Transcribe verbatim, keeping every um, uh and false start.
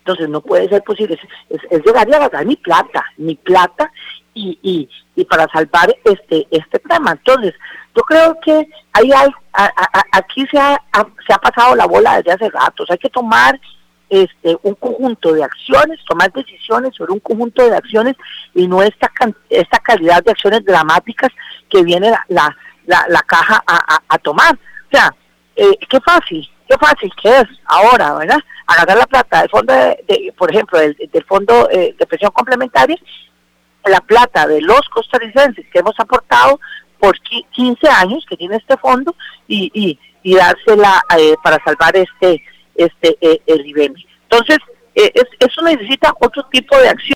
Entonces no puede ser posible, es, es, es llegar y agarrar mi plata, mi plata, y, y, y para salvar este este tema. Entonces, yo creo que hay algo, a, a, aquí se ha, a, se ha pasado la bola desde hace rato. Hay que tomar este un conjunto de acciones, tomar decisiones sobre un conjunto de acciones y no esta esta calidad de acciones dramáticas que viene la la, la, la caja a, a, a tomar. O sea, eh, qué fácil, qué fácil que es ahora, ¿verdad? Agarrar la plata del fondo, de, de, por ejemplo, del, del fondo eh, de pensión complementaria, la plata de los costarricenses que hemos aportado por quince años que tiene este fondo y, y, y dársela eh, para salvar este este eh, el I B E M. Entonces, eh, es, eso necesita otro tipo de acción.